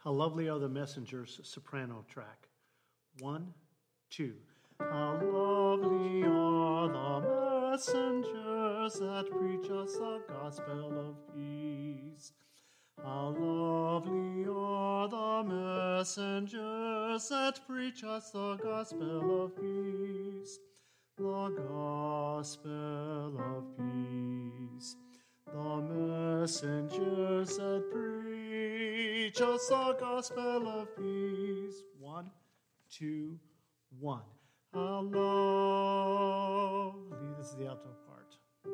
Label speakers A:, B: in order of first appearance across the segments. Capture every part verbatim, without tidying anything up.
A: How lovely are the messengers, soprano track. One, two. How lovely are the messengers that preach us the gospel of peace. How lovely are the messengers that preach us the gospel of peace. The gospel of peace. The messengers that preach us the gospel of peace. One, two, one. How lovely. This is the alto part.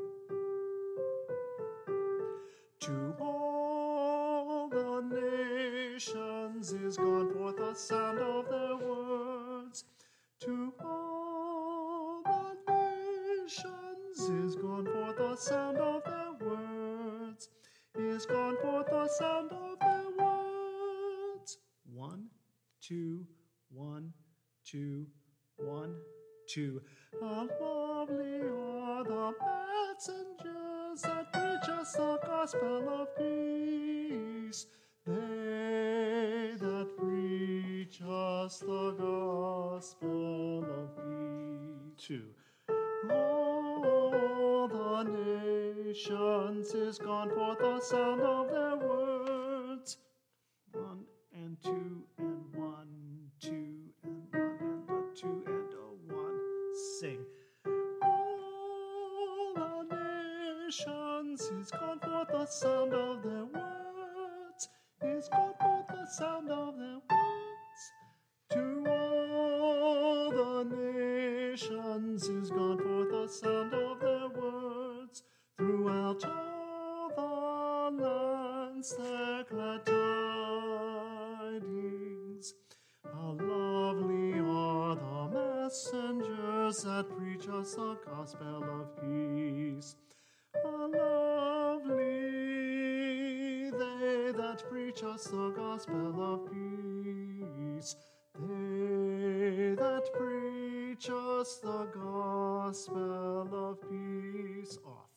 A: To all the nations is gone forth the sound of their words. To all the nations is gone forth the sound of their words. Is gone forth the sound of their words. One, two, one, two, one, two. How lovely are the messengers that preach us the gospel of peace. They that preach us the gospel of peace. Two. All the nations is gone forth the sound of their words. One and two and one, two and one and a two and a one. Sing. All the nations is gone forth the sound of their words. Is gone forth the sound of their words. To all the nations is gone forth the sound of their words. Throughout all the lands their glad tidings. How lovely are the messengers that preach us the gospel of peace. How lovely they that preach us the gospel of peace. They that preach us the gospel of peace. Off.